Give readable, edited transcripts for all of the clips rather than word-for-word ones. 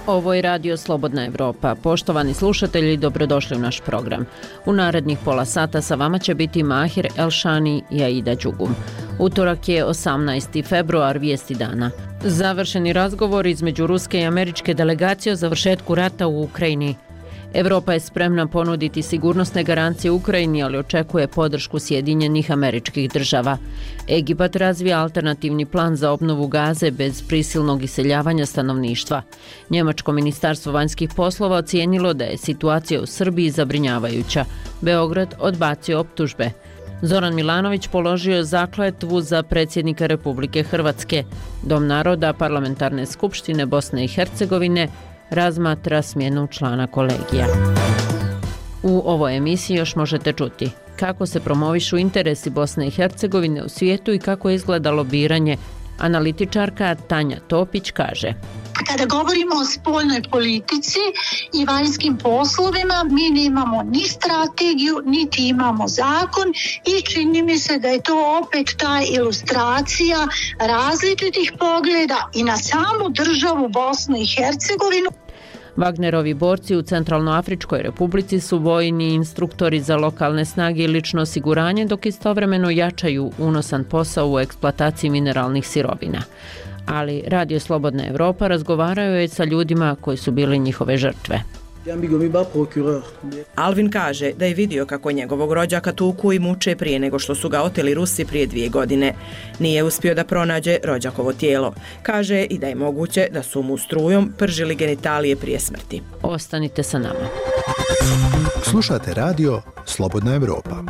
Ovo je Radio Slobodna Evropa. Poštovani slušatelji, dobrodošli u naš program. U narednih pola sata sa vama će biti Mahir Elšani i Aida Đugum. Utorak je 18. februar, vijesti dana. Završeni razgovor između ruske i američke delegacije o završetku rata u Ukrajini. Evropa je spremna ponuditi sigurnosne garancije Ukrajini, ali očekuje podršku Sjedinjenih Američkih Država. Egipat razvija alternativni plan za obnovu Gaze bez prisilnog iseljavanja stanovništva. Njemačko ministarstvo vanjskih poslova ocijenilo da je situacija u Srbiji zabrinjavajuća. Beograd odbacio optužbe. Zoran Milanović položio zakletvu za predsjednika Republike Hrvatske. Dom naroda Parlamentarne skupštine Bosne i Hercegovine razmatra smjenu člana kolegija. U ovoj emisiji još možete čuti kako se promovišu interesi Bosne i Hercegovine u svijetu i kako je izgledalo biranje. Analitičarka Tanja Topić kaže: Kada govorimo o spoljnoj politici i vanjskim poslovima, mi nemamo ni strategiju, niti imamo zakon i čini mi se da je to opet ta ilustracija različitih pogleda i na samu državu Bosnu i Hercegovinu. Wagnerovi borci u Centralnoafričkoj Republici su vojni instruktori za lokalne snage i lično osiguranje, dok istovremeno jačaju unosan posao u eksploataciji mineralnih sirovina. Ali Radio Slobodna Evropa razgovaraju je sa ljudima koji su bili njihove žrtve. Alvin kaže da je vidio kako njegovog rođaka tuku i muče prije nego što su ga oteli Rusi prije 2 godine. Nije uspio da pronađe rođakovo tijelo. Kaže i da je moguće da su mu strujom pržili genitalije prije smrti. Ostanite sa nama. Slušate Radio Slobodna Evropa.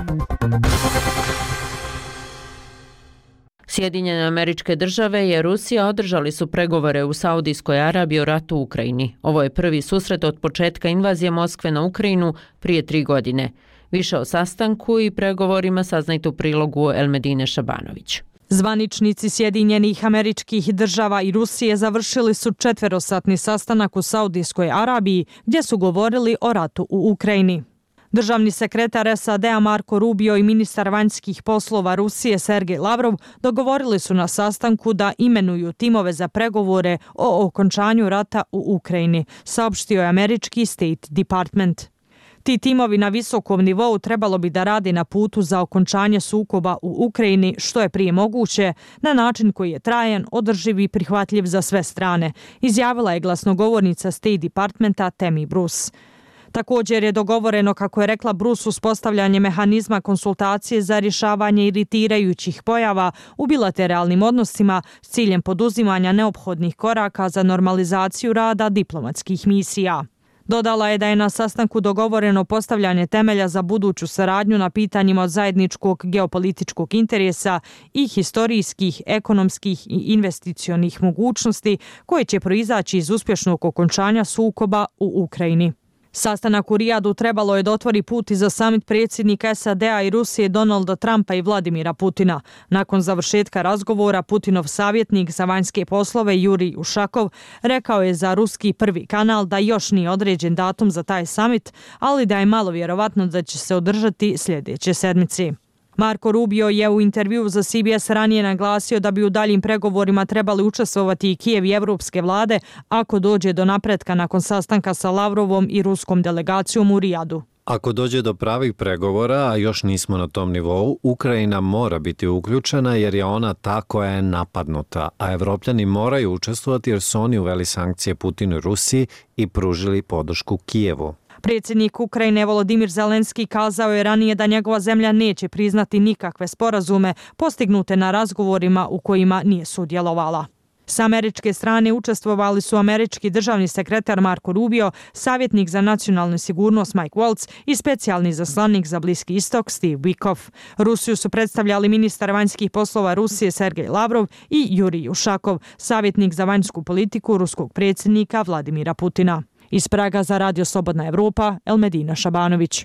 Sjedinjene Američke Države i Rusija održali su pregovore u Saudijskoj Arabiji o ratu u Ukrajini. Ovo je prvi susret od početka invazije Moskve na Ukrajinu prije 3 godine. Više o sastanku i pregovorima saznajte u prilogu Elmedine Šabanović. Zvaničnici Sjedinjenih Američkih Država i Rusije završili su 4-satni sastanak u Saudijskoj Arabiji gdje su govorili o ratu u Ukrajini. Državni sekretar SAD-a Marko Rubio i ministar vanjskih poslova Rusije Sergej Lavrov dogovorili su na sastanku da imenuju timove za pregovore o okončanju rata u Ukrajini, saopštio je američki State Department. Ti timovi na visokom nivou trebalo bi da radi na putu za okončanje sukoba u Ukrajini što je prije moguće, na način koji je trajan, održiv i prihvatljiv za sve strane, izjavila je glasnogovornica State Departmenta Tammy Bruce. Također je dogovoreno, kako je rekla Bruce, uspostavljanje mehanizma konsultacije za rješavanje iritirajućih pojava u bilateralnim odnosima s ciljem poduzimanja neophodnih koraka za normalizaciju rada diplomatskih misija. Dodala je da je na sastanku dogovoreno postavljanje temelja za buduću saradnju na pitanjima od zajedničkog geopolitičkog interesa i historijskih, ekonomskih i investicionih mogućnosti koje će proizaći iz uspješnog okončanja sukoba u Ukrajini. Sastanak u Rijadu trebalo je da otvori put i za samit predsjednika SAD-a i Rusije Donalda Trumpa i Vladimira Putina. Nakon završetka razgovora, Putinov savjetnik za vanjske poslove Jurij Ušakov rekao je za ruski Prvi kanal da još nije određen datum za taj samit, ali da je malo vjerovatno da će se održati sljedeće sedmice. Marko Rubio je u intervjuu za CBS ranije naglasio da bi u daljim pregovorima trebali učestvovati i Kijev i evropske vlade ako dođe do napretka nakon sastanka sa Lavrovom i ruskom delegacijom u Rijadu. Ako dođe do pravih pregovora, a još nismo na tom nivou, Ukrajina mora biti uključena jer je ona ta koja je napadnuta, a Evropljani moraju učestvovati jer su oni uveli sankcije Putinu i Rusiji i pružili podršku Kijevu. Predsjednik Ukrajine Volodimir Zelenski kazao je ranije da njegova zemlja neće priznati nikakve sporazume postignute na razgovorima u kojima nije sudjelovala. Sa američke strane učestvovali su američki državni sekretar Marko Rubio, savjetnik za nacionalnu sigurnost Mike Waltz i specijalni zaslanik za Bliski istok Steve Witkoff. Rusiju su predstavljali ministar vanjskih poslova Rusije Sergej Lavrov i Jurij Ušakov, savjetnik za vanjsku politiku ruskog predsjednika Vladimira Putina. Iz Praga za Radio Slobodna Evropa, Elmedina Šabanović.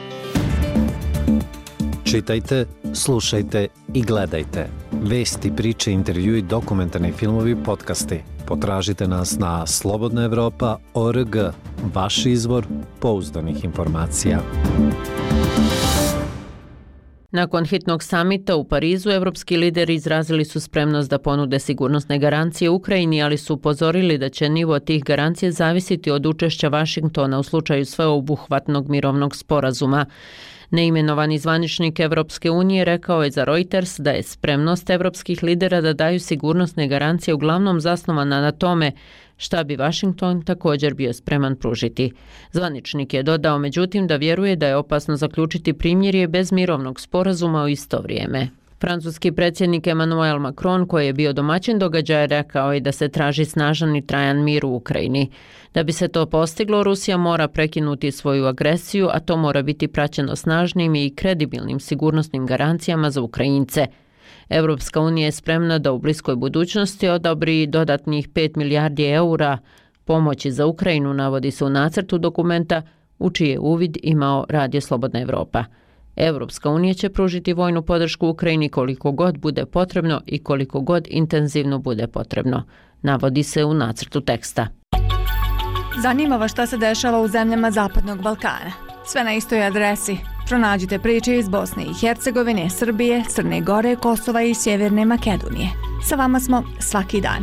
Čitajte, slušajte i gledajte. Vesti, priče, intervjui, dokumentarni filmovi, podcasti. Potražite nas na slobodnaevropa.org, vaš izvor pouzdanih informacija. Nakon hitnog samita u Parizu, evropski lideri izrazili su spremnost da ponude sigurnosne garancije Ukrajini, ali su upozorili da će nivo tih garancija zavisiti od učešća Vašingtona u slučaju sveobuhvatnog mirovnog sporazuma. Neimenovani zvaničnik Evropske unije rekao je za Reuters da je spremnost evropskih lidera da daju sigurnosne garancije uglavnom zasnovana na tome šta bi Vašington također bio spreman pružiti. Zvaničnik je dodao međutim da vjeruje da je opasno zaključiti primirje bez mirovnog sporazuma u isto vrijeme. Francuski predsjednik Emmanuel Macron, koji je bio domaćin događaja, rekao je da se traži snažan i trajan mir u Ukrajini. Da bi se to postiglo, Rusija mora prekinuti svoju agresiju, a to mora biti praćeno snažnim i kredibilnim sigurnosnim garancijama za Ukrajince. Evropska unija je spremna da u bliskoj budućnosti odobri dodatnih 5 milijardi eura pomoći za Ukrajinu, navodi se u nacrtu dokumenta u čiji je uvid imao Radio Slobodna Evropa. Evropska unija će pružiti vojnu podršku Ukrajini koliko god bude potrebno i koliko god intenzivno bude potrebno, navodi se u nacrtu teksta. Zanima vas šta se dešava u zemljama Zapadnog Balkana? Sve na istoj adresi. Pronađite priče iz Bosne i Hercegovine, Srbije, Crne Gore, Kosova i Sjeverne Makedonije. Sa vama smo svaki dan.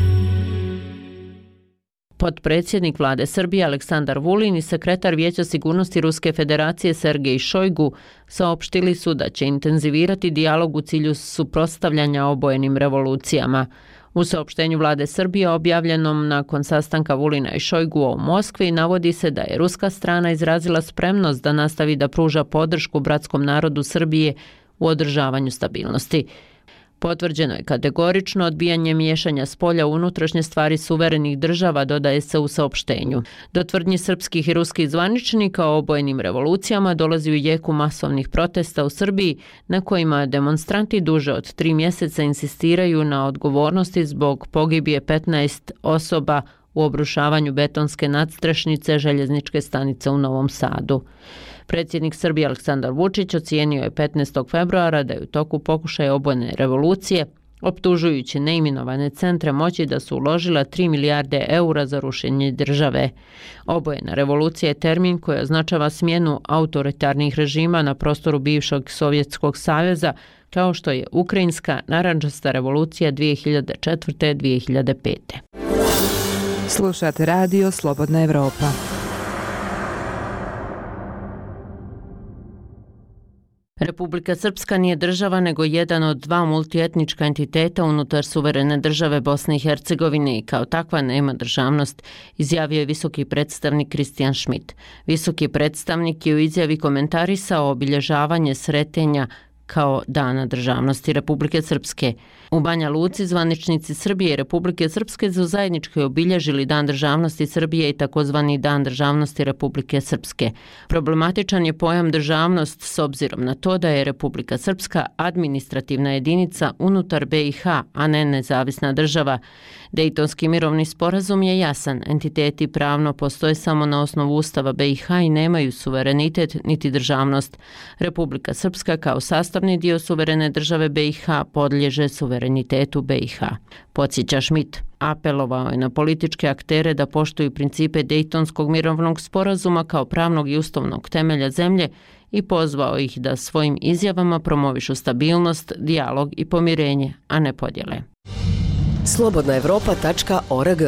Potpredsjednik vlade Srbije Aleksandar Vulin i sekretar Vijeća sigurnosti Ruske federacije Sergej Šojgu saopštili su da će intenzivirati dijalog u cilju suprotstavljanja obojenim revolucijama. U saopštenju vlade Srbije objavljenom nakon sastanka Vulina i Šojgua u Moskvi navodi se da je ruska strana izrazila spremnost da nastavi da pruža podršku bratskom narodu Srbije u održavanju stabilnosti. Potvrđeno je kategorično odbijanje miješanja spolja u unutrašnje stvari suverenih država, dodaje se u saopštenju. Do tvrdnji srpskih i ruskih zvaničnika o obojenim revolucijama dolazi u jeku masovnih protesta u Srbiji, na kojima demonstranti duže od 3 mjeseca insistiraju na odgovornosti zbog pogibije 15 osoba u obrušavanju betonske nadstrešnice željezničke stanice u Novom Sadu. Predsjednik Srbije Aleksandar Vučić ocijenio je 15. februara da je u toku pokušaja obojene revolucije, optužujući neimenovane centre moći da su uložila 3 milijarde eura za rušenje države. Obojena revolucija je termin koji označava smjenu autoritarnih režima na prostoru bivšeg Sovjetskog saveza, kao što je Ukrajinska narandžasta revolucija 2004-2005. Slušate Radio Slobodna Evropa. Republika Srpska nije država nego jedan od 2 multietnička entiteta unutar suverene države Bosne i Hercegovine i kao takva nema državnost, izjavio je visoki predstavnik Kristijan Schmidt. Visoki predstavnik je u izjavi komentarisao obilježavanje Sretenja kao Dana državnosti Republike Srpske. U Banja Luci zvaničnici Srbije i Republike Srpske su zajednički obilježili Dan državnosti Srbije i takozvani Dan državnosti Republike Srpske. Problematičan je pojam državnost s obzirom na to da je Republika Srpska administrativna jedinica unutar BiH, a ne nezavisna država. Dejtonski mirovni sporazum je jasan. Entiteti pravno postoje samo na osnovu Ustava BiH i nemaju suverenitet niti državnost. Republika Srpska kao sastavni dio suverene države BiH podliježe suverenitetu BiH. Podsjeća Schmidt. Apelovao je na političke aktere da poštuju principe Dejtonskog mirovnog sporazuma kao pravnog i ustavnog temelja zemlje i pozvao ih da svojim izjavama promovišu stabilnost, dijalog i pomirenje, a ne podjele. slobodnaevropa.org.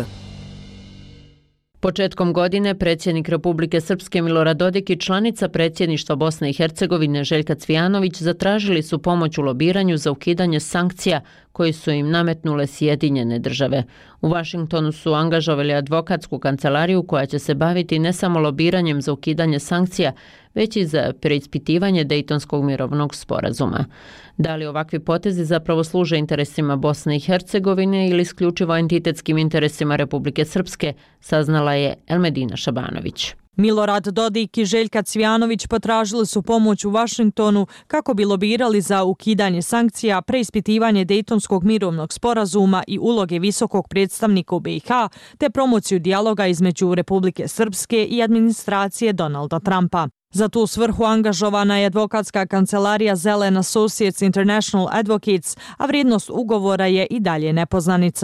Početkom godine predsjednik Republike Srpske Milorad Dodik i članica predsjedništva Bosne i Hercegovine Željka Cvijanović zatražili su pomoć u lobiranju za ukidanje sankcija koji su im nametnule Sjedinjene države. U Vašingtonu su angažovali advokatsku kancelariju koja će se baviti ne samo lobiranjem za ukidanje sankcija, već i za preispitivanje Dejtonskog mirovnog sporazuma. Da li ovakvi potezi zapravo služe interesima Bosne i Hercegovine ili isključivo entitetskim interesima Republike Srpske, saznala je Elmedina Šabanović. Milorad Dodik i Željka Cvijanović potražili su pomoć u Vašingtonu kako bi lobirali za ukidanje sankcija, preispitivanje Dejtonskog mirovnog sporazuma i uloge visokog predstavnika u BiH, te promociju dijaloga između Republike Srpske i administracije Donalda Trumpa. Za tu svrhu angažovana je advokatska kancelarija Zelen Associates International Advocates, a vrijednost ugovora je i dalje nepoznanica.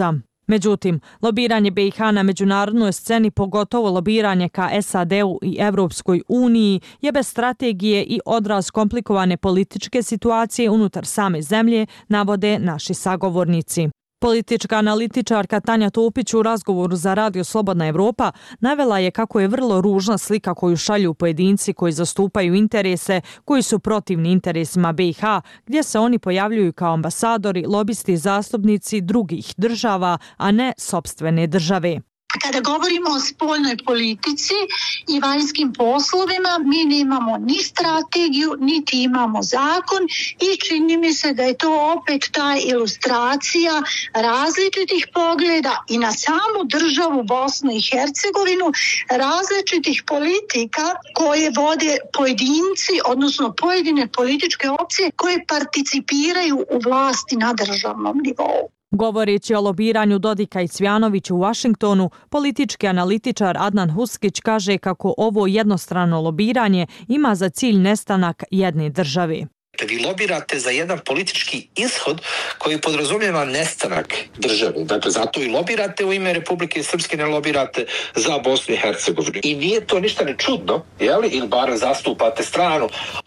Međutim, lobiranje BiH na međunarodnoj sceni, pogotovo lobiranje ka SAD-u i Evropskoj uniji, je bez strategije i odraz komplikovane političke situacije unutar same zemlje, navode naši sagovornici. Politička analitičarka Tanja Topić u razgovoru za Radio Slobodna Evropa navela je kako je vrlo ružna slika koju šalju pojedinci koji zastupaju interese koji su protivni interesima BiH, gdje se oni pojavljuju kao ambasadori, lobisti i zastupnici drugih država, a ne sopstvene države. Kada govorimo o spoljnoj politici i vanjskim poslovima, mi nemamo ni strategiju, niti imamo zakon i čini mi se da je to opet ta ilustracija različitih pogleda i na samu državu Bosnu i Hercegovinu, različitih politika koje vode pojedinci, odnosno pojedine političke opcije koje participiraju u vlasti na državnom nivou. Govoreći o lobiranju Dodika i Cvjanovića u Vašingtonu, politički analitičar Adnan Huskić kaže kako ovo jednostrano lobiranje ima za cilj nestanak jedne države. Vi lobirate za jedan politički ishod koji podrazumijeva nestanak države. Dakle, zato i lobirate u ime Republike Srpske, ne lobirate za Bosnu i Hercegovinu. I nije to ništa ne čudno, jeli? Ili bar zastupate stranu,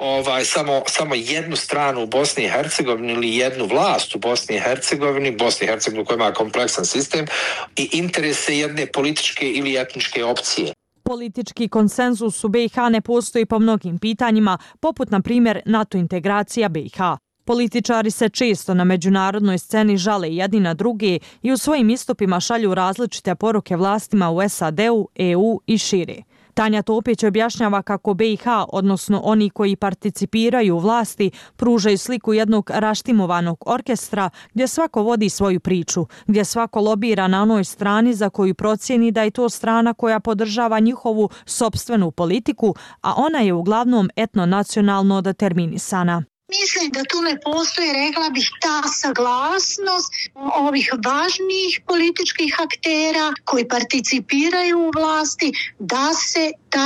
samo jednu stranu u Bosni i Hercegovini ili jednu vlast u Bosni i Hercegovini koja ima kompleksan sistem i interese jedne političke ili etničke opcije. Politički konsenzus u BiH ne postoji po mnogim pitanjima, poput na primjer NATO integracija BiH. Političari se često na međunarodnoj sceni žale jedni na druge i u svojim istupima šalju različite poruke vlastima u SAD-u, EU i šire. Tanja Topić objašnjava kako BiH, odnosno oni koji participiraju u vlasti, pružaju sliku jednog raštimovanog orkestra gdje svako vodi svoju priču, gdje svako lobira na onoj strani za koju procijeni da je to strana koja podržava njihovu sopstvenu politiku, a ona je uglavnom etnonacionalno determinisana. Mislim da tu ne postoji, rekla bih, ta saglasnost ovih važnijih političkih aktera koji participiraju u vlasti, da se ta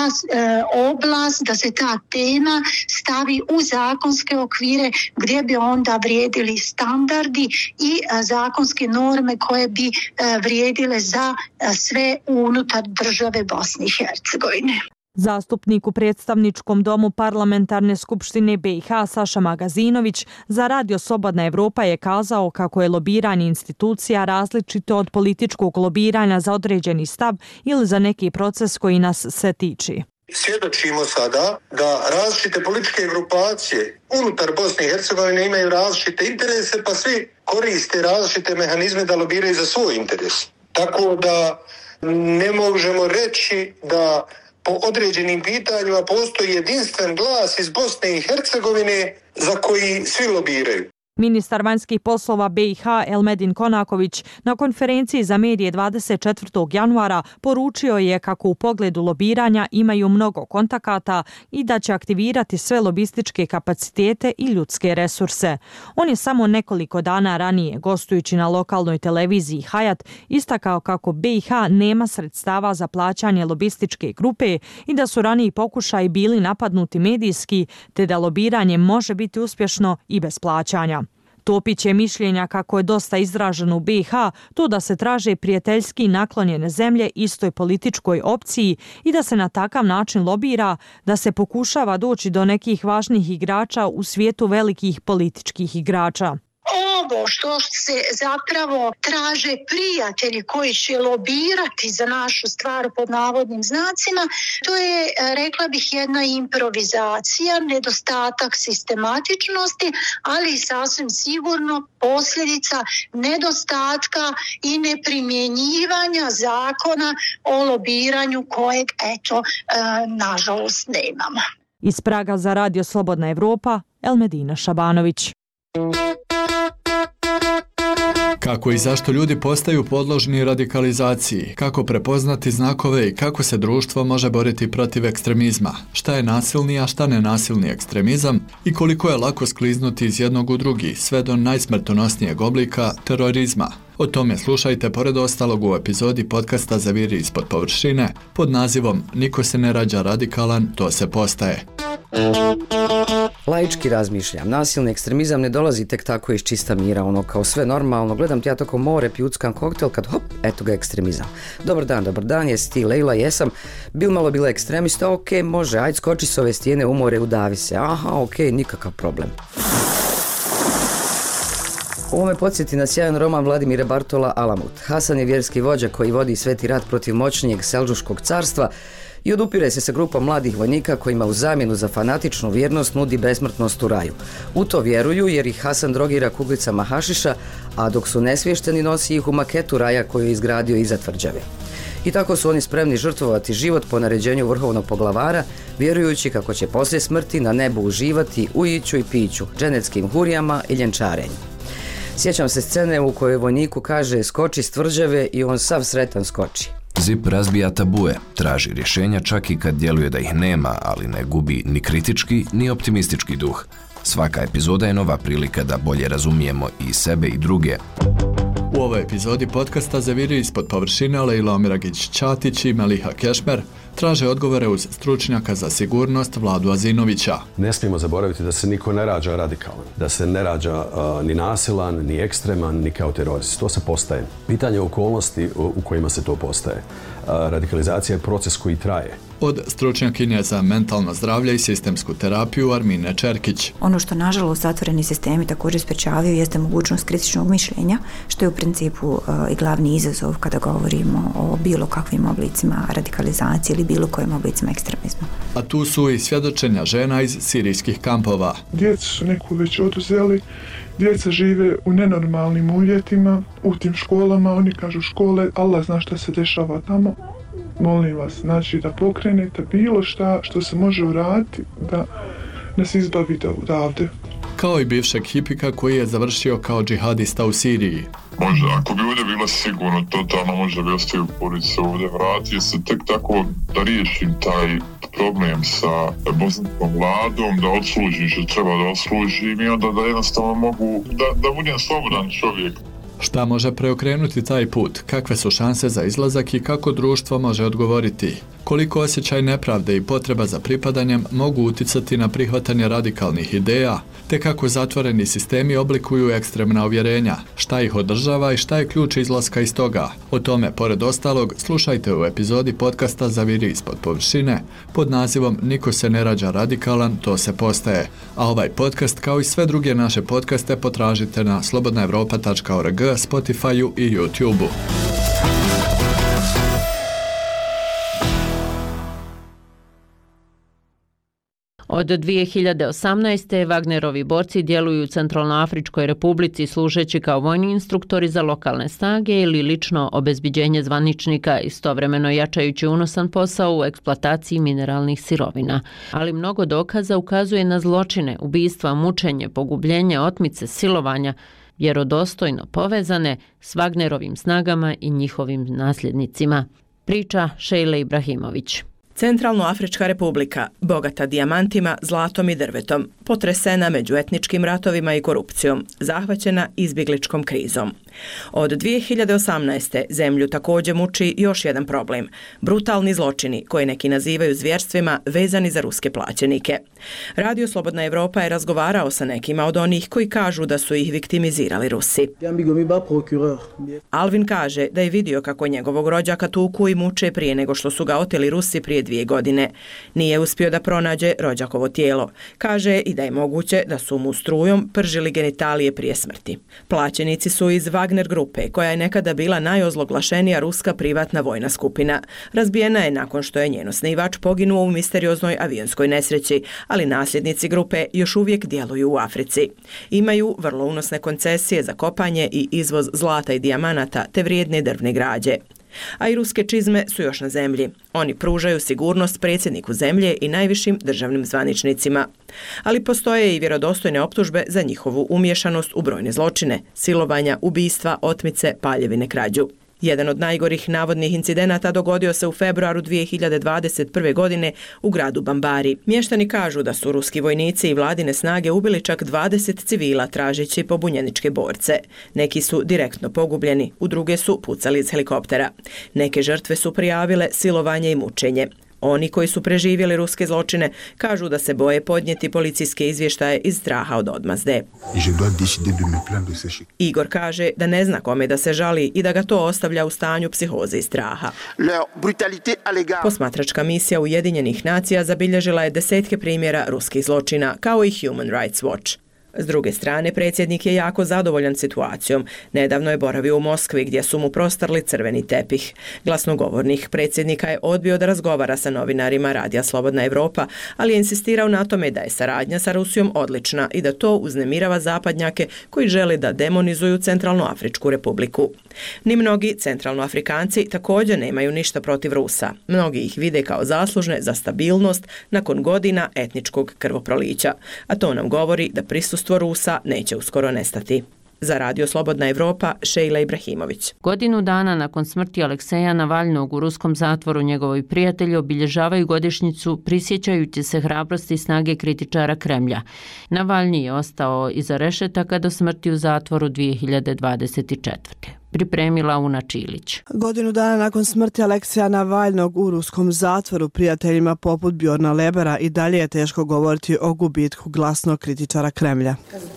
oblast, da se ta tema stavi u zakonske okvire gdje bi onda vrijedili standardi i zakonske norme koje bi vrijedile za sve unutar države Bosne i Hercegovine. Zastupnik u predstavničkom domu Parlamentarne skupštine BiH Saša Magazinović za Radio Slobodna Evropa je kazao kako je lobiranje institucija različito od političkog lobiranja za određeni stav ili za neki proces koji nas se tiči. Svjedočimo sada da različite političke grupacije unutar Bosne i Hercegovine imaju različite interese, pa svi koriste različite mehanizme da lobiraju za svoj interes. Tako da ne možemo reći da po određenim pitanjima postoji jedinstven glas iz Bosne i Hercegovine za koji svi lobiraju. Ministar vanjskih poslova BiH Elmedin Konaković na konferenciji za medije 24. januara poručio je kako u pogledu lobiranja imaju mnogo kontakata i da će aktivirati sve lobističke kapacitete i ljudske resurse. On je samo nekoliko dana ranije, gostujući na lokalnoj televiziji Hayat, istakao kako BiH nema sredstava za plaćanje lobističke grupe i da su raniji pokušaji bili napadnuti medijski, te da lobiranje može biti uspješno i bez plaćanja. Topić je mišljenja kako je dosta izraženo u BiH to da se traže prijateljski naklonjene zemlje istoj političkoj opciji i da se na takav način lobira, da se pokušava doći do nekih važnih igrača u svijetu velikih političkih igrača. Ovo što se zapravo traže prijatelji koji će lobirati za našu stvar pod navodnim znacima, to je, rekla bih, jedna improvizacija, nedostatak sistematičnosti, ali sasvim sigurno posljedica nedostatka i neprimjenjivanja zakona o lobiranju kojeg, nažalost, nemamo. Iz Praga za Radio Slobodna Evropa, Elmedina Šabanović. Kako i zašto ljudi postaju podložni radikalizaciji, kako prepoznati znakove i kako se društvo može boriti protiv ekstremizma, šta je nasilni, a šta nenasilni ekstremizam i koliko je lako skliznuti iz jednog u drugi, sve do najsmrtonosnijeg oblika terorizma. O tome slušajte pored ostalog u epizodi podcasta Zaviri ispod površine pod nazivom Niko se ne rađa radikalan, to se postaje. Laički razmišljam, nasilni ekstremizam ne dolazi tek tako iz čista mira, ono kao sve normalno, gledam ti ja toko more, pjuckam koktel, kad hop, eto ga ekstremizam. Dobar dan, jesi ti Lejla, jesam, malo bila ekstremista, ok, može, ajde skoči s ove stijene u more, udavi se, aha, ok, nikakav problem. Ovo me podsjeti na sjajan roman Vladimira Bartola Alamut. Hasan je vjerski vođa koji vodi sveti rat protiv moćnijeg Selđuškog carstva i odupire se sa grupom mladih vojnika kojima u zamjenu za fanatičnu vjernost nudi besmrtnost u raju. U to vjeruju jer ih Hasan drogira kuglicama hašiša, a dok su nesvješteni nosi ih u maketu raja koju je izgradio iza tvrđave. I tako su oni spremni žrtvovati život po naređenju vrhovnog poglavara, vjerujući kako će poslije smrti na nebu uživati u iću i piću, dženeckim hurijama i ljenčarenju. Sjećam se scene u kojoj vojniku kaže skoči s tvrđave i on sav sretan skoči. Zip razbija tabue, traži rješenja čak i kad djeluje da ih nema, ali ne gubi ni kritički ni optimistički duh. Svaka epizoda je nova prilika da bolje razumijemo i sebe i druge. U ovoj epizodi podcasta Zaviri ispod površine Lejla Omiragić-Ćatić i Meliha Kešmer traže odgovore uz stručnjaka za sigurnost Vladu Azinovića. Ne smijemo zaboraviti da se niko ne rađa radikalan, da se ne rađa ni nasilan, ni ekstreman, ni kao terorist. To se postaje. Pitanje okolnosti u kojima se to postaje. Radikalizacija je proces koji traje. Od stručnjakinje za mentalno zdravlje i sistemsku terapiju Armine Čerkić. Ono što nažalost zatvoreni sistemi također sprečavaju jeste mogućnost kritičnog mišljenja, što je u principu i glavni izazov kada govorimo o bilo kakvim oblicima radikalizacije ili bilo kojim oblicima ekstremizma. A tu su i svjedočenja žena iz sirijskih kampova. Djecu su neku već oduzeli, djeca žive u nenormalnim uvjetima, u tim školama, oni kažu škole, Allah zna šta se dešava tamo. Molim vas, znači da pokrenete bilo šta što se može uraditi da nas izbavite odavde. Kao i bivšeg hipika koji je završio kao džihadista u Siriji. Možda, ako bi ovdje bila sigurno, totalno možda bi ostavio porodicu ovdje, vratio se tek tako da riješim taj problem sa bosanskom vladom, da odslužim što treba da odslužim i onda da jednostavno mogu, da budem slobodan čovjek. Šta može preokrenuti taj put? Kakve su šanse za izlazak i kako društvo može odgovoriti? Koliko osjećaj nepravde i potreba za pripadanjem mogu uticati na prihvatanje radikalnih ideja, te kako zatvoreni sistemi oblikuju ekstremna uvjerenja, šta ih održava i šta je ključ izlaska iz toga? O tome, pored ostalog, slušajte u epizodi podcasta Zaviri ispod površine pod nazivom Niko se ne rađa radikalan, to se postaje. A ovaj podcast, kao i sve druge naše podcaste, potražite na slobodnaevropa.org, Spotify-u i YouTube-u. Od 2018. Wagnerovi borci djeluju u Centralnoafričkoj republici služeći kao vojni instruktori za lokalne snage ili lično obezbiđenje zvaničnika, istovremeno jačajući unosan posao u eksploataciji mineralnih sirovina. Ali mnogo dokaza ukazuje na zločine, ubistva, mučenje, pogubljenje, otmice, silovanja, vjerodostojno povezane s Wagnerovim snagama i njihovim nasljednicima. Priča Šejle Ibrahimović. Centralnoafrička republika, bogata dijamantima, zlatom i drvetom, potresena međuetničkim ratovima i korupcijom, zahvaćena izbjegličkom krizom. Od 2018. zemlju također muči još jedan problem. Brutalni zločini, koje neki nazivaju zvjerstvima, vezani za ruske plaćenike. Radio Slobodna Evropa je razgovarao sa nekima od onih koji kažu da su ih viktimizirali Rusi. Alvin kaže da je vidio kako njegovog rođaka tuku i muče prije nego što su ga oteli Rusi prije 2 godine. Nije uspio da pronađe rođakovo tijelo. Kaže i da je moguće da su mu strujom pržili genitalije prije smrti. Plaćenici su iz Wagner grupe, koja je nekada bila najozloglašenija ruska privatna vojna skupina. Razbijena je nakon što je njen osnivač poginuo u misterioznoj avionskoj nesreći, ali nasljednici grupe još uvijek djeluju u Africi. Imaju vrlo unosne koncesije za kopanje i izvoz zlata i dijamanata te vrijedne drvne građe. A i ruske čizme su još na zemlji. Oni pružaju sigurnost predsjedniku zemlje i najvišim državnim zvaničnicima. Ali postoje i vjerodostojne optužbe za njihovu umješanost u brojne zločine, silovanja, ubistva, otmice, paljevine, krađu. Jedan od najgorih navodnih incidenata dogodio se u februaru 2021. godine u gradu Bambari. Mještani kažu da su ruski vojnici i vladine snage ubili čak 20 civila tražeći pobunjeničke borce. Neki su direktno pogubljeni, u druge su pucali iz helikoptera. Neke žrtve su prijavile silovanje i mučenje. Oni koji su preživjeli ruske zločine kažu da se boje podnijeti policijske izvještaje iz straha od odmazde. Igor kaže da ne zna kome da se žali i da ga to ostavlja u stanju psihoze i straha. Posmatračka misija Ujedinjenih nacija zabilježila je desetke primjera ruskih zločina, kao i Human Rights Watch. S druge strane, predsjednik je jako zadovoljan situacijom. Nedavno je boravio u Moskvi gdje su mu prostarli crveni tepih. Glasnogovornik predsjednika je odbio da razgovara sa novinarima Radija Slobodna Evropa, ali je insistirao na tome da je saradnja sa Rusijom odlična i da to uznemirava zapadnjake koji žele da demonizuju Centralnoafričku republiku. Ni mnogi Centralnoafrikanci također nemaju ništa protiv Rusa. Mnogi ih vide kao zaslužne za stabilnost nakon godina etničkog krvoprolića, a to nam govori da prisustvo Rusa neće uskoro nestati. Za Radio Slobodna Evropa, Šejla Ibrahimović. Godinu dana nakon smrti Alekseja Navalnog u ruskom zatvoru njegovi prijatelji obilježavaju godišnjicu prisjećajući se hrabrosti i snage kritičara Kremlja. Navalni je ostao iza rešetaka do smrti u zatvoru 2024. Pripremila Una Čilić. Godinu dana nakon smrti Alekseja Navalnog u ruskom zatvoru prijateljima poput Bjorna Lebera i dalje je teško govoriti o gubitku glasnog kritičara Kremlja.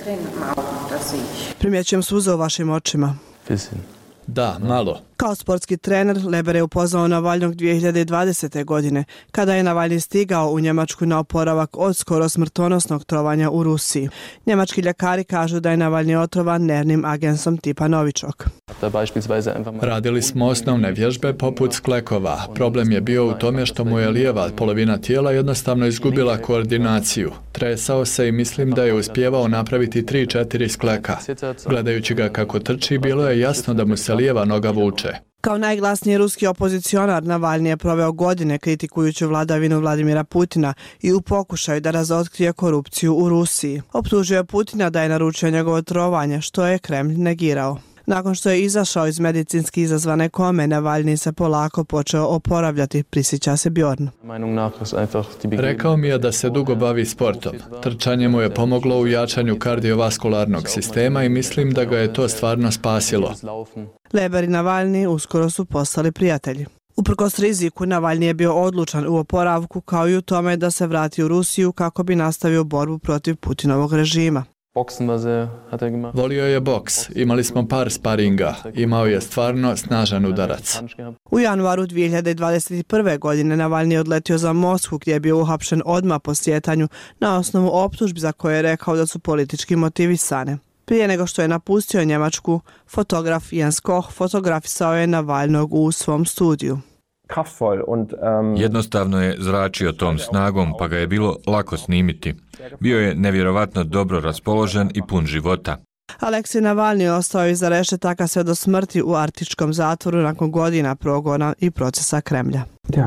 Primjećujem suze u vašim očima. Da, malo. Kao sportski trener, Leber je upoznao Navalnog 2020. godine, kada je Navalni stigao u Njemačku na oporavak od skoro smrtonosnog trovanja u Rusiji. Njemački ljekari kažu da je Navalni otrovan nervnim agensom tipa Novičok. Radili smo osnovne vježbe poput sklekova. Problem je bio u tome što mu je lijeva polovina tijela jednostavno izgubila koordinaciju. Tresao se i mislim da je uspjevao napraviti 3-4 skleka. Gledajući ga kako trči, bilo je jasno da mu se lijeva noga vuče. Kao najglasniji ruski opozicionar, Navalni je proveo godine kritikujući vladavinu Vladimira Putina i u pokušaju da razotkrije korupciju u Rusiji. Optužio je Putina da je naručio njegovo trovanje, što je Kremlj negirao. Nakon što je izašao iz medicinski izazvane kome, Navalni se polako počeo oporavljati, prisjeća se Bjorn. Rekao mi je da se dugo bavi sportom. Trčanje mu je pomoglo u jačanju kardiovaskularnog sistema i mislim da ga je to stvarno spasilo. Leber i Navalni uskoro su postali prijatelji. Uprkos riziku, Navalni je bio odlučan u oporavku kao i u tome da se vrati u Rusiju kako bi nastavio borbu protiv Putinovog režima. Volio je boks, imali smo par sparinga, imao je stvarno snažan udarac. U januaru 2021. godine Navalni je odletio za Moskvu gdje je bio uhapšen odmah po sjetanju na osnovu optužbi za koje je rekao da su politički motivisane. Prije nego što je napustio Njemačku, fotograf Jens Koch fotografisao je Navalnog u svom studiju. Jednostavno je zračio tom snagom pa ga je bilo lako snimiti. Bio je nevjerovatno dobro raspoložen i pun života. Aleksej Navalni ostao iza rešetaka sve do smrti u arktičkom zatvoru nakon godina progona i procesa Kremlja.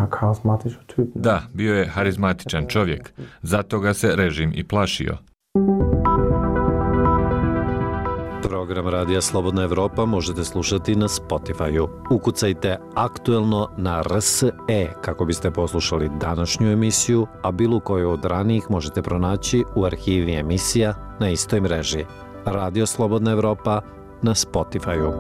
Da, bio je harizmatičan čovjek, zato ga se režim i plašio. Program Radija Slobodna Evropa možete slušati na Spotify-u. Ukucajte aktuelno na RSE kako biste poslušali današnju emisiju, a bilo koju od ranijih možete pronaći u arhivi emisija na istoj mreži. Radio Slobodna Evropa na Spotify-u.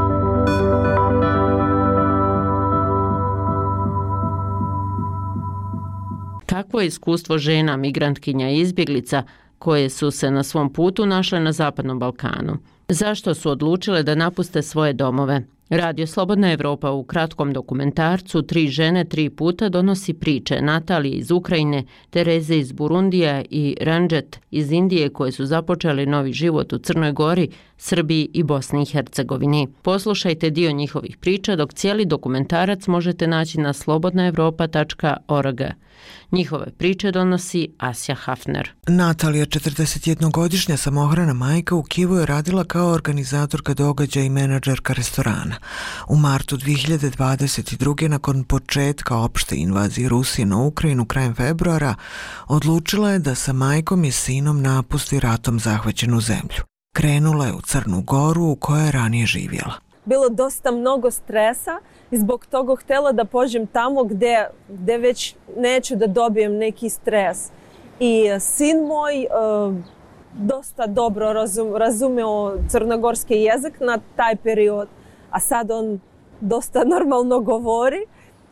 Kakvo je iskustvo žena, migrantkinja i izbjeglica koje su se na svom putu našle na Zapadnom Balkanu? Zašto su odlučile da napuste svoje domove? Radio Slobodna Evropa u kratkom dokumentarcu 3 žene 3 puta donosi priče Natalije iz Ukrajine, Tereze iz Burundija i Ranđet iz Indije koje su započeli novi život u Crnoj Gori, Srbiji i Bosni i Hercegovini. Poslušajte dio njihovih priča dok cijeli dokumentarac možete naći na slobodnaevropa.org. Njihove priče donosi Asja Hafner. Natalija, 41-godišnja samohrana majka, u Kijevu je radila kao organizatorka događaja i menadžerka restorana. U martu 2022. nakon početka opšte invazije Rusije na Ukrajinu krajem februara, odlučila je da sa majkom i sinom napusti ratom zahvaćenu zemlju. Krenula je u Crnu Goru u kojoj je ranije živjela. Bilo dosta mnogo stresa i zbog toga htjela da pođem tamo gdje već neću da dobijem neki stres. I sin moj dosta dobro razumeo crnogorski jezik na taj period, a sad on dosta normalno govori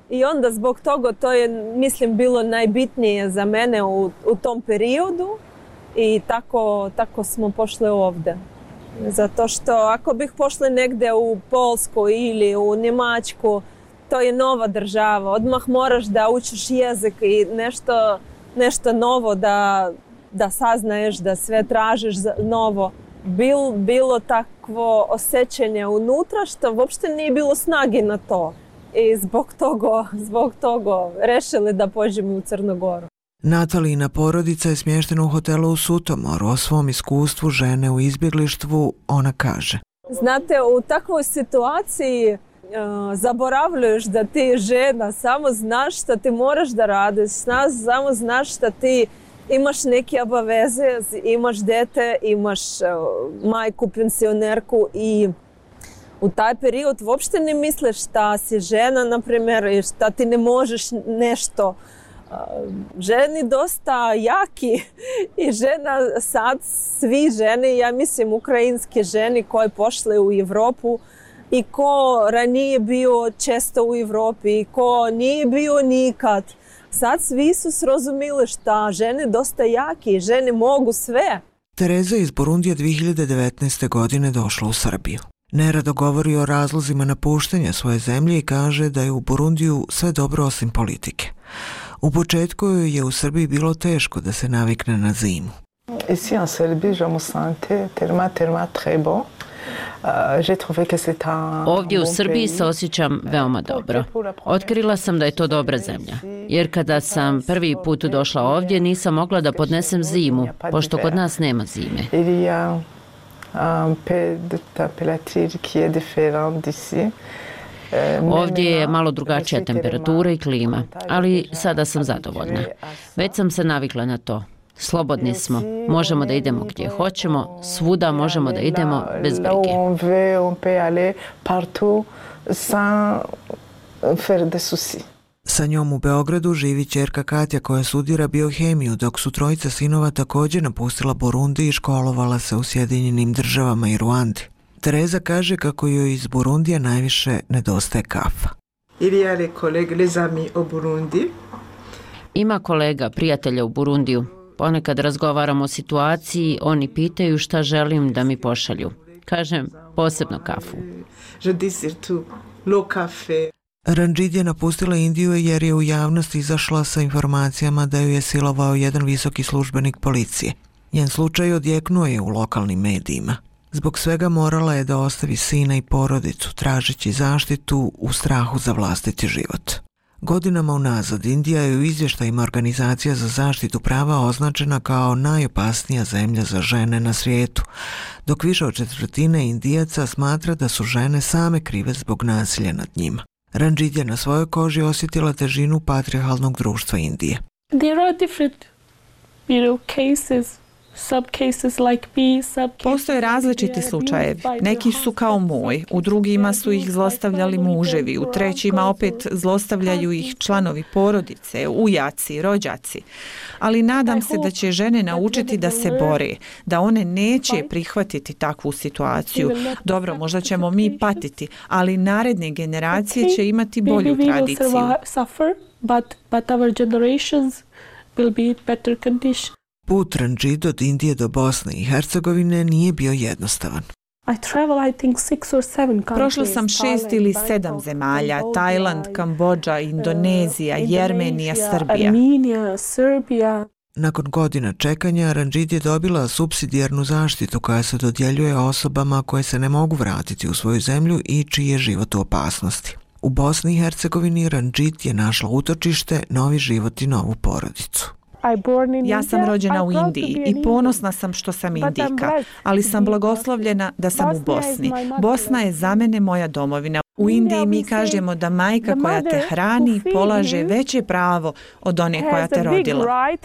I onda zbog toga to je, mislim, bilo najbitnije za mene u tom periodu i tako smo pošli ovdje. Zato što ako bih pošli negdje u Polsku ili u Njemačku, to je nova država. Odmah moraš da učiš jezik i nešto novo da saznaješ, da sve tražiš novo. Bilo takvo osjećanje unutra što uopšte nije bilo snage na to. I zbog toga rešili da pođemo u Crnu Goru. Natalina porodica je smještena u hotelu u Sutomoru. O svom iskustvu žene u izbjeglištvu ona kaže. Znate, u takvoj situaciji zaboravljaš da ti žena, samo znaš šta ti moraš da radiš, samo znaš šta ti imaš neke obaveze, imaš dete, imaš majku, pensionerku i u taj period uopšte ne misliš šta si žena, na primjer, i šta ti ne možeš nešto. Ženi dosta jaki i žena sad, svi žene, ja mislim ukrajinske žene koje pošle u Evropu i ko ranije bio često u Evropi i ko nije bio nikad. Sad svi su srozumili šta žene dosta jaki, žene mogu sve. Tereza iz Burundija 2019. godine došla u Srbiju. Nerado govori o razlozima napuštanja svoje zemlje i kaže da je u Burundiju sve dobro osim politike. U početku joj je u Srbiji bilo teško da se navikne na zimu. Ici en Serbie, je me sentais tellement très bon. Ovdje u Srbiji se osjećam veoma dobro. Otkrila sam da je to dobra zemlja. Jer kada sam prvi put došla ovdje, nisam mogla da podnesem zimu, pošto kod nas nema zime. Ovdje je malo drugačija temperatura i klima, ali sada sam zadovoljna. Već sam se navikla na to. Slobodni smo, možemo da idemo gdje hoćemo, svuda možemo da idemo bez brige. Sa njom u Beogradu živi ćerka Katja koja studira biohemiju, dok su trojica sinova također napustila Burundi i školovala se u Sjedinjenim Državama i Ruandi. Tereza kaže kako joj iz Burundija najviše nedostaje kafa. Ima kolega, prijatelja u Burundiju. Ponekad razgovaramo o situaciji, oni pitaju šta želim da mi pošalju. Kažem, posebno kafu. Ranjit je napustila Indiju jer je u javnosti izašla sa informacijama da ju je silovao jedan visoki službenik policije. Njen slučaj odjeknuo je u lokalnim medijima. Zbog svega morala je da ostavi sina i porodicu, tražeći zaštitu u strahu za vlastiti život. Godinama unazad Indija je u izvještajima Organizacija za zaštitu prava označena kao najopasnija zemlja za žene na svijetu, dok više od 1/4 Indijaca smatra da su žene same krive zbog nasilja nad njima. Ranjit je na svojoj koži osjetila težinu patrijarhalnog društva Indije. There are different, cases. Postoje različiti slučajevi. Neki su kao moj, u drugima su ih zlostavljali muževi, u trećima opet zlostavljaju ih članovi porodice, ujaci, rođaci. Ali nadam se da će žene naučiti da se bore, da one neće prihvatiti takvu situaciju. Dobro, možda ćemo mi patiti, ali naredne generacije će imati bolju tradiciju. But our generations will be in better condition. Put Ranjit od Indije do Bosne i Hercegovine nije bio jednostavan. Prošla sam 6 ili 7 zemalja, Tajland, Kambodža, Indonezija, Jermenija, Srbija. Nakon godina čekanja, Ranjit je dobila supsidijarnu zaštitu koja se dodjeljuje osobama koje se ne mogu vratiti u svoju zemlju i čiji je život u opasnosti. U Bosni i Hercegovini Ranjit je našla utočište, novi život i novu porodicu. Ja sam rođena u Indiji i ponosna sam što sam Indijka, ali sam blagoslovljena da sam u Bosni. Bosna je za mene moja domovina. U Indiji mi kažemo da majka koja te hrani polaže veće pravo od one koja te rodila.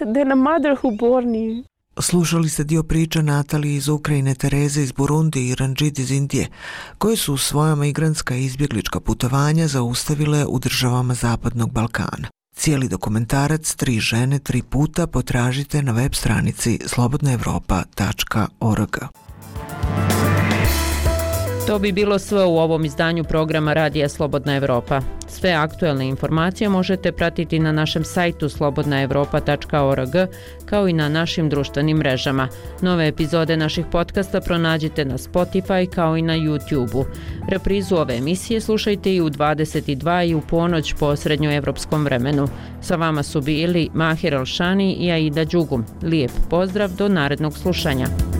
Slušali ste dio priča Natalije iz Ukrajine, Tereze iz Burundi i Ranjit iz Indije, koje su svoja migrantska i izbjeglička putovanja zaustavile u državama Zapadnog Balkana. Cijeli dokumentarac 3 žene, 3 puta potražite na web stranici slobodnaevropa.org. To bi bilo sve u ovom izdanju programa Radija Slobodna Evropa. Sve aktuelne informacije možete pratiti na našem sajtu slobodnaevropa.org kao i na našim društvenim mrežama. Nove epizode naših podcasta pronađite na Spotify kao i na YouTube-u. Reprizu ove emisije slušajte i u 22 i u ponoć po srednjoevropskom vremenu. Sa vama su bili Mahir Elšani i Aida Đugum. Lijep pozdrav do narednog slušanja.